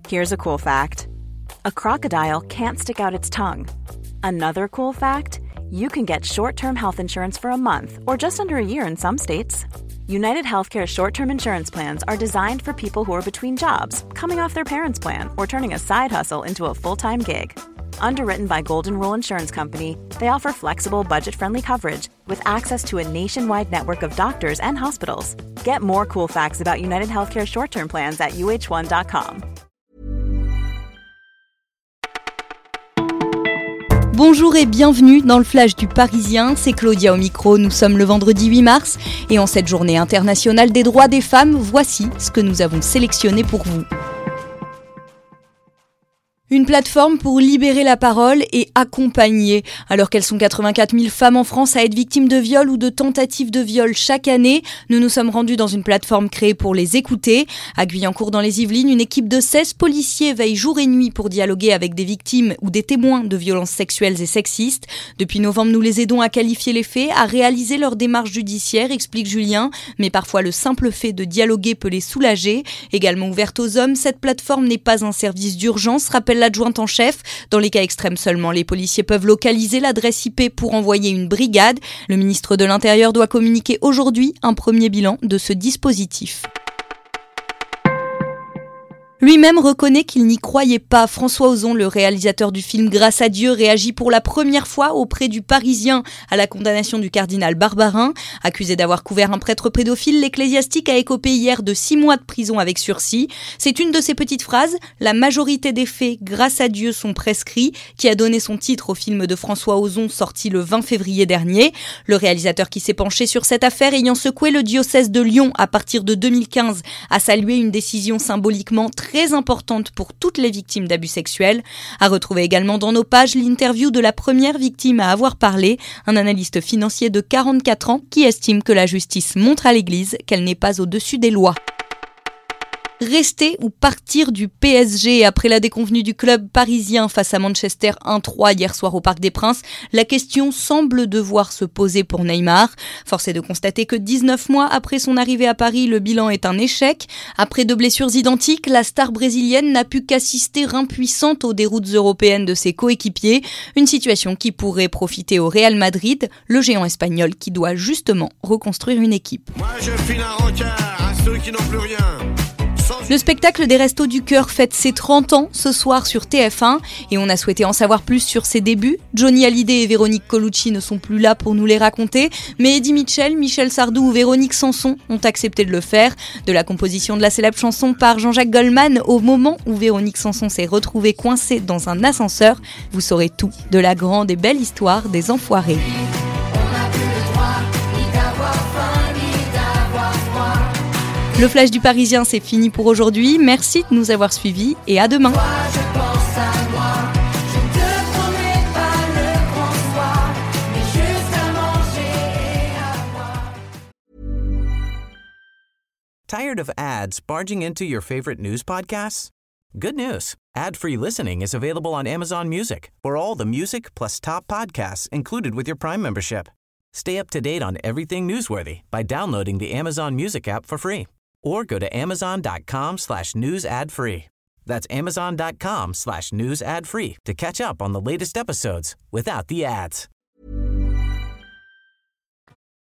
Here's a cool fact. A crocodile can't stick out its tongue. Another cool fact, you can get short-term health insurance for a month or just under a year in some states. United Healthcare short-term insurance plans are designed for people who are between jobs, coming off their parents' plan, or turning a side hustle into a full-time gig. Underwritten by Golden Rule Insurance Company, they offer flexible, budget-friendly coverage with access to a nationwide network of doctors and hospitals. Get more cool facts about United Healthcare short-term plans at uh1.com. Bonjour et bienvenue dans le Flash du Parisien, c'est Claudia au micro, nous sommes le vendredi 8 mars et en cette journée internationale des droits des femmes, voici ce que nous avons sélectionné pour vous. Une plateforme pour libérer la parole et accompagner. Alors qu'elles sont 84 000 femmes en France à être victimes de viol ou de tentatives de viol chaque année, nous nous sommes rendus dans une plateforme créée pour les écouter. À Guyancourt dans les Yvelines, une équipe de 16 policiers veille jour et nuit pour dialoguer avec des victimes ou des témoins de violences sexuelles et sexistes. Depuis novembre, nous les aidons à qualifier les faits, à réaliser leur démarche judiciaire, explique Julien. Mais parfois, le simple fait de dialoguer peut les soulager. Également ouverte aux hommes, cette plateforme n'est pas un service d'urgence, rappelle l'adjointe en chef. Dans les cas extrêmes seulement, les policiers peuvent localiser l'adresse IP pour envoyer une brigade. Le ministre de l'Intérieur doit communiquer aujourd'hui un premier bilan de ce dispositif. Lui-même reconnaît qu'il n'y croyait pas. François Ozon, le réalisateur du film Grâce à Dieu, réagit pour la première fois auprès du Parisien à la condamnation du cardinal Barbarin. Accusé d'avoir couvert un prêtre pédophile, l'ecclésiastique a écopé hier de 6 mois de prison avec sursis. C'est une de ses petites phrases, la majorité des faits, grâce à Dieu, sont prescrits, qui a donné son titre au film de François Ozon sorti le 20 février dernier. Le réalisateur qui s'est penché sur cette affaire ayant secoué le diocèse de Lyon à partir de 2015 a salué une décision symboliquement très importante pour toutes les victimes d'abus sexuels. À retrouver également dans nos pages l'interview de la première victime à avoir parlé, un analyste financier de 44 ans qui estime que la justice montre à l'Église qu'elle n'est pas au-dessus des lois. Rester ou partir du PSG après la déconvenue du club parisien face à Manchester 1-3 hier soir au Parc des Princes, la question semble devoir se poser pour Neymar. Force est de constater que 19 mois après son arrivée à Paris, le bilan est un échec. Après 2 blessures identiques, la star brésilienne n'a pu qu'assister impuissante aux déroutes européennes de ses coéquipiers, une situation qui pourrait profiter au Real Madrid, le géant espagnol qui doit justement reconstruire une équipe. Moi je file un rencard à ceux qui n'ont plus rien. Le spectacle des Restos du Cœur fête ses 30 ans ce soir sur TF1 et on a souhaité en savoir plus sur ses débuts. Johnny Hallyday et Véronique Colucci ne sont plus là pour nous les raconter, mais Eddie Mitchell, Michel Sardou ou Véronique Sanson ont accepté de le faire. De la composition de la célèbre chanson par Jean-Jacques Goldman au moment où Véronique Sanson s'est retrouvée coincée dans un ascenseur, vous saurez tout de la grande et belle histoire des Enfoirés. Le Flash du Parisien, c'est fini pour aujourd'hui. Merci de nous avoir suivis et à demain. Tired of ads barging into your favorite news podcasts? Good news. Ad-free listening is available on Amazon Music for all the music plus top podcasts included with your Prime membership. Stay up to date on everything newsworthy by downloading the Amazon Music app for free. Or go to amazon.com/news ad free. That's amazon.com/news ad free to catch up on the latest episodes without the ads.